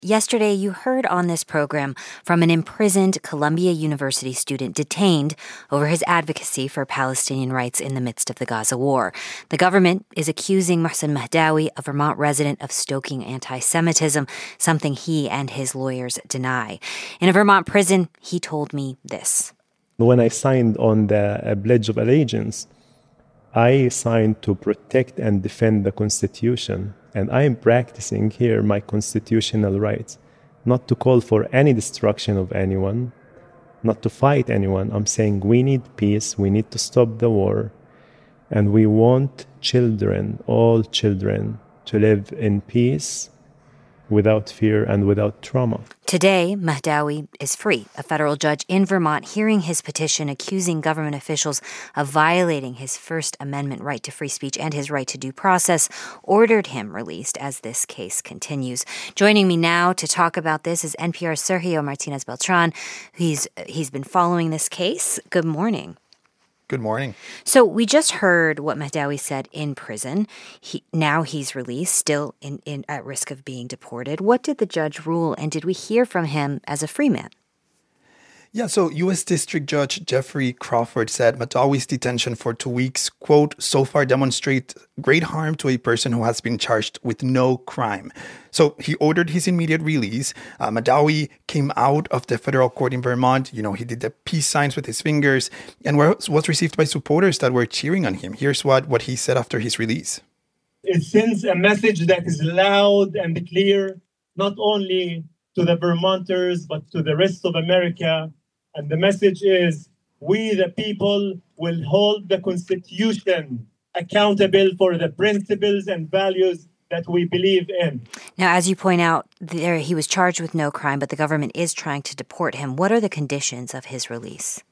Yesterday, you heard on this program from an imprisoned Columbia University student detained over his advocacy for Palestinian rights in the midst of the Gaza war. The government is accusing Mohsen Mahdawi, a Vermont resident, of stoking anti-Semitism, something he and his lawyers deny. In a Vermont prison, he told me this. When I signed on the Pledge of Allegiance, I signed to protect and defend the Constitution. And I am practicing here my constitutional rights, not to call for any destruction of anyone, not to fight anyone. I'm saying we need peace, we need to stop the war, and we want children, all children, to live in peace, without fear and without trauma. Today, Mahdawi is free. A federal judge in Vermont hearing his petition accusing government officials of violating his First Amendment right to free speech and his right to due process ordered him released as this case continues. Joining me now to talk about this is NPR's Sergio Martinez Beltran. He's been following this case. Good morning. Good morning. So we just heard what Mahdawi said in prison. Now he's released, still at risk of being deported. What did the judge rule, and did we hear from him as a free man? Yeah, so U.S. District Judge Jeffrey Crawford said Mahdawi's detention for 2 weeks, quote, so far demonstrates great harm to a person who has been charged with no crime. So he ordered his immediate release. Mahdawi came out of the federal court in Vermont. You know, he did the peace signs with his fingers and was received by supporters that were cheering on him. Here's what he said after his release. It sends a message that is loud and clear, not only to the Vermonters, but to the rest of America. And the message is, we the people will hold the Constitution accountable for the principles and values that we believe in. Now, as you point out, he was charged with no crime, but the government is trying to deport him. What are the conditions of his release?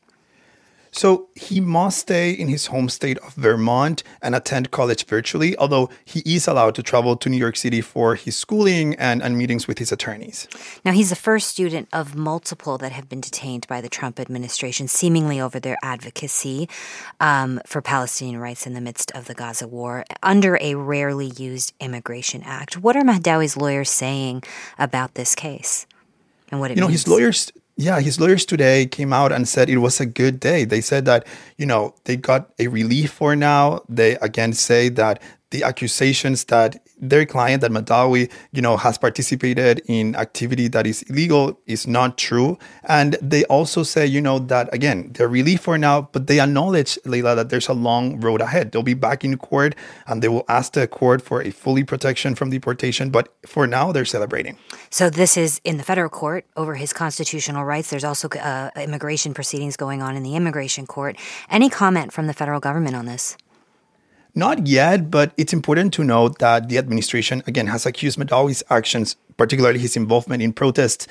So he must stay in his home state of Vermont and attend college virtually, although he is allowed to travel to New York City for his schooling and meetings with his attorneys. Now, he's the first student of multiple that have been detained by the Trump administration, seemingly over their advocacy for Palestinian rights in the midst of the Gaza war, under a rarely used Immigration Act. What are Mahdawi's lawyers saying about this case and what it means? His lawyers today came out and said it was a good day. They said that, they got a relief for now. They again say that the accusations that their client, that Mahdawi, has participated in activity that is illegal is not true. And they also say, that, again, they're relief for now, but they acknowledge, Leila, that there's a long road ahead. They'll be back in court and they will ask the court for a fully protection from deportation. But for now, they're celebrating. So this is in the federal court over his constitutional rights. There's also immigration proceedings going on in the immigration court. Any comment from the federal government on this? Not yet, but it's important to note that the administration, again, has accused Mahdawi's actions, particularly his involvement in protests,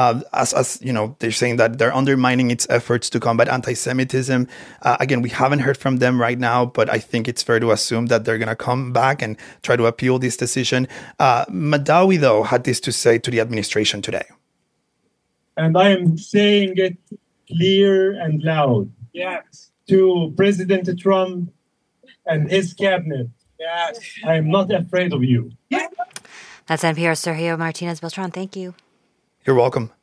as they're saying that they're undermining its efforts to combat anti-Semitism. Again, we haven't heard from them right now, but I think it's fair to assume that they're going to come back and try to appeal this decision. Mahdawi, though, had this to say to the administration today. And I am saying it clear and loud. Yes. To President Trump and his cabinet. Yes. I am not afraid of you. That's NPR's Sergio Martinez Beltran. Thank you. You're welcome.